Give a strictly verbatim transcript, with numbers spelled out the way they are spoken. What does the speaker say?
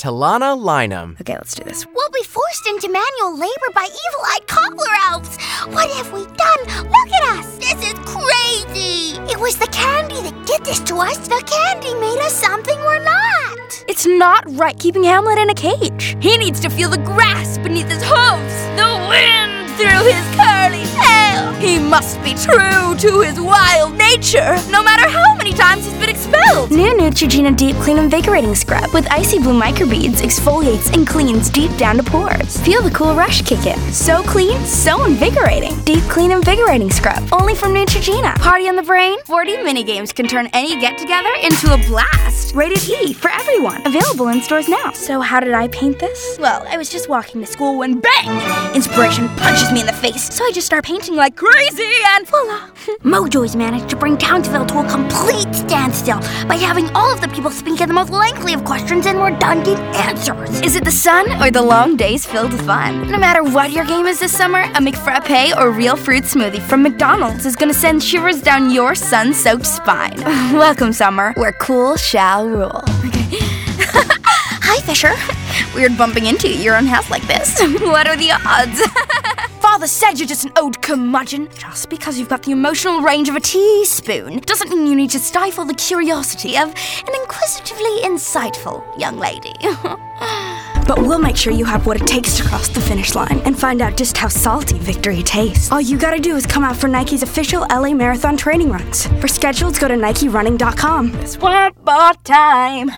Talana Lynam. Okay, let's do this. We'll be forced into manual labor by evil-eyed cobbler elves. What have we done? Look at us. This is crazy. It was the candy that did this to us. The candy made us something we're not. It's not right keeping Hamlet in a cage. He needs to feel the grass beneath his hooves, the wind through his curly tail. He must be true to his wild nature, no matter how many times he's been expelled. New Neutrogena Deep Clean Invigorating Scrub with icy blue microbeads exfoliates and cleans deep down to pores. Feel the cool rush kick in. So clean, so invigorating. Deep Clean Invigorating Scrub, only from Neutrogena. Party on the brain? forty mini-games can turn any get-together into a blast. Rated E for everyone. Available in stores now. So how did I paint this? Well, I was just walking to school when bang! Inspiration punches me in the face. So I just start painting like crazy and voila! Mojo's managed to bring Townsville to a complete standstill by having all of the people speak in the most lengthy of questions and redundant answers. Is it the sun or the long days filled with fun? No matter what your game is this summer, a McFrappe or real fruit smoothie from McDonald's is gonna send shivers down your sun-soaked spine. Welcome, summer, where cool shall rule. Okay. Hi, Fisher. Weird bumping into your own house like this. What are the odds? Father said you're just an old curmudgeon. Just because you've got the emotional range of a teaspoon doesn't mean you need to stifle the curiosity of an inquisitively insightful young lady. But we'll make sure you have what it takes to cross the finish line and find out just how salty victory tastes. All you gotta do is come out for Nike's official L A Marathon training runs. For schedules, go to Nike Running dot com. It's one more time.